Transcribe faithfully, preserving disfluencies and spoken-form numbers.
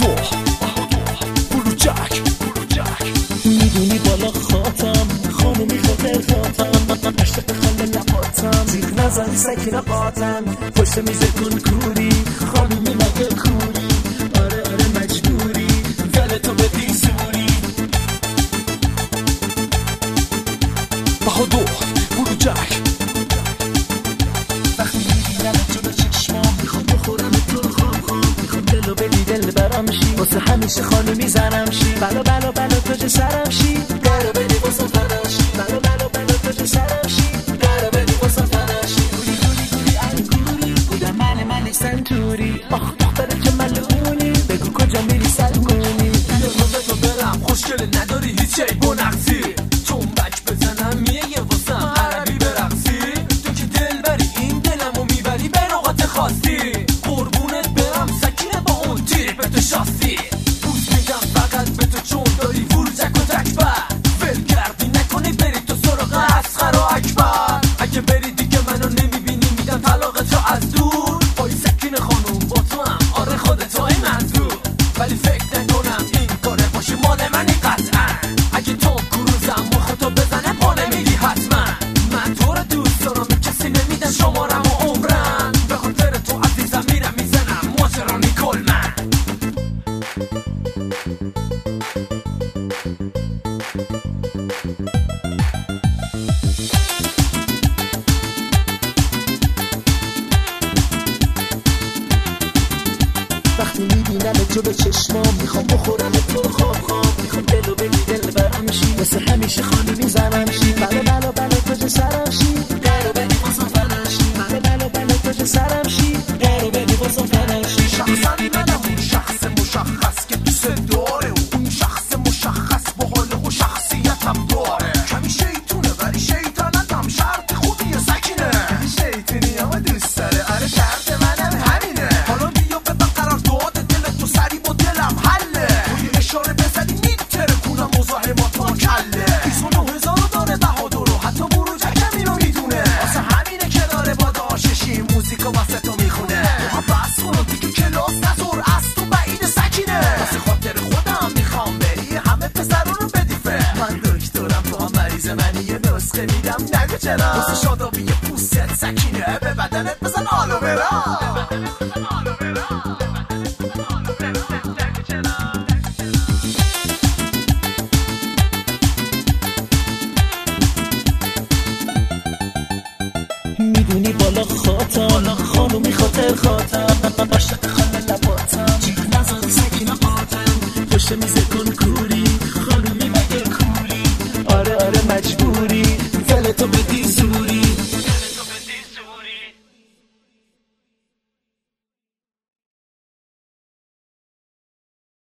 بهادر بلوچک میدونی بالا خاطم خانومی خاطر خاطم عشق خاله لباتم زیخ نزنی سکینه قاتم پشت میزه کن کوری خانومی مگه کوری آره آره مجبوری دلتو بدی سوری بهادر بلوچک وقتی میبینم جلو چشمام میخوام بخورم تو خواب خواب میخوام دلو بدی دل برام شی واسه همیشه خانومی زنم شی بلا بلا بلا تو سرم شی درو بدی واسه فنم شی بلا بلا بلا تو سرم شی درو بدی واسه فنم شی گوری گوری گوری ای گوری بودم من من سنتوری آخ دختر چه ملعونی بگو کجا میری سر کنی بیا تو برم خوشگل نداری هیچ عیب و نقصی چون بک بزنم میه واسم عربی برقصی تو که دل بری این دلمو میبری به نقاط خاصی قربونت برم سکینه با اون تیر به تو شاسی بوس میدم فقط به تو چون داری ورزک و تکبر ول کردی نکنی بری تو سراغ اصغر و اکبر اگه بری دیگه منو نمیبینی میدم طلاقت رو از دور آی سکینه خانوم با تو هم آره خودت های منظور ولی فکر نکنم این کاره باشه مال منی قطعا اگه تو کروزم مخ تو بزنه پا نمیری حتما من تو رو دوست دارم به کسی نمیدم شمارم و عمرم به خاطر تو عزیزم میرم میزنم ماجرانی کل من وقتی میبینم جو به چشمام میخوام بخورم تو خواب خواب میخوام دلو بدی دل برم شی واسه همیشه خانومی زنم شی بلا بلا بلا تو سرم شی درو بدی واسه فنم شی بلا بلا بلا تو سرم شی درو بدی واسه فنم شی شخصا منم اون شخص مشخص که دوست داره اون شخص مشخص با حال و شخصیتم داره کمی شیطونه ولی شیطانتم شرط خوبیه سکینه شیطونی اما دوست داره آره شرط منم همینه حالا بیا به قرار داد دل تو سری با دلم حله توی اشاره بزنی میتره کنم مزاحمات با کله بیست و نه هزار داره بهادر رو حتی بروجک همینو میدونه واسه همینه که داره با داششی موزیکا واسه تو میخونه بس کنو دیگه کلاس نزور از تو بعید سکینه واسه خاطر خودم میخوام بری همه پسرون رو بدی فر من دکترم تو هم مریض منی یه نسخه میدم نگو چرا واسه شادابی پوست سکینه به بدنت بزن آلو برا میدونی بالا خاطم خانومی خاطر خاطم عاشق خاله لباتم جیغ نزن سکینه قاتم پشت میزه کن کوری خانومی مگه کوری آره آره مجبوری دلتو بدی زوری